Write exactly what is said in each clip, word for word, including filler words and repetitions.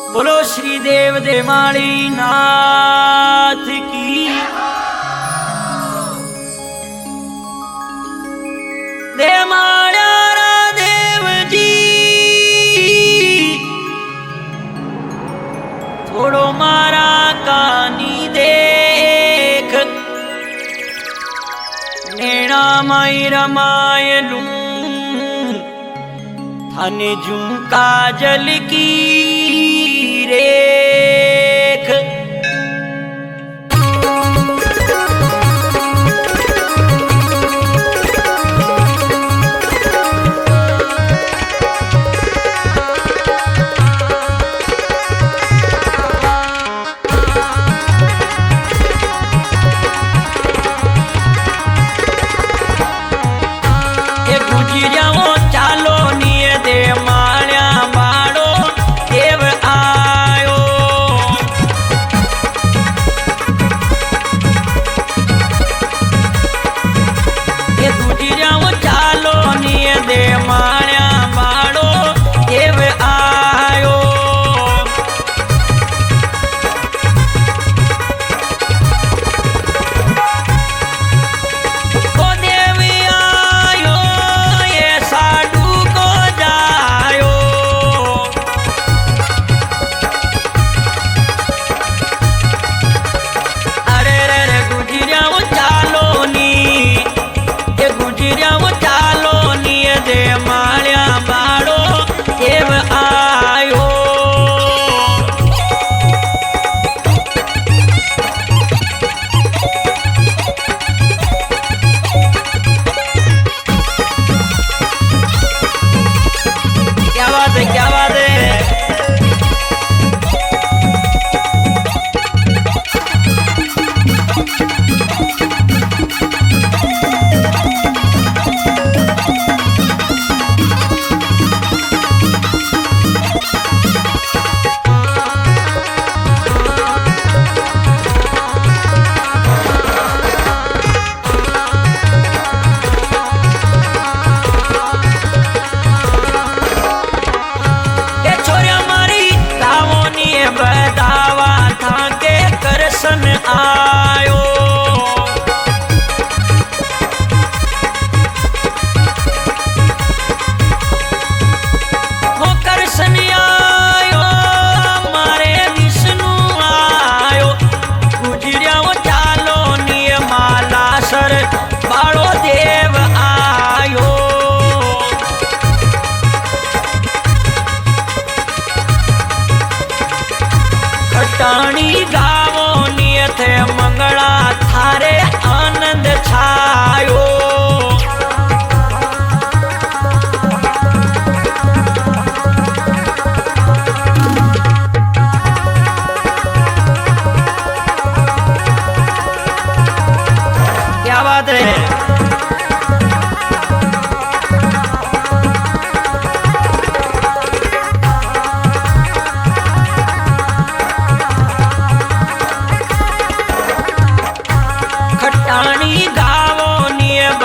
बोलो श्री देव देवाली नाथ की। देवाड़ा देव जी थोड़ो मारा कानी देख, नेणा माई रमाय लू थाने जू काजल की रेख। ये गुजरियाओ चालो निये दे माण्या बाड़ो देव आयो। ये गुजरियाओ चालो निये दे माण्या बाड़ो देव आयो। ओ देव आयो ये साडू को जायो। अरे रे रे गुजरियाओ चालो नी, ये गुजरियाओ चालो नी दे माण्या बाड़ो देव आयो। क्या बात है, क्या बात है। ये छोरिया मारी लावोनी बदावा था के करसन आयो। वो करसन आयो मारे विष्णु आयो। गुजरिया वो चालो निय माला सर बाड़ो देव आयो। खटाणी गावो नियत मंगला थारे आनंद छायो। क्या बात है। खटाणी गावो निय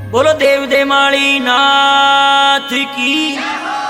बोलो देव देमाली नाथ की।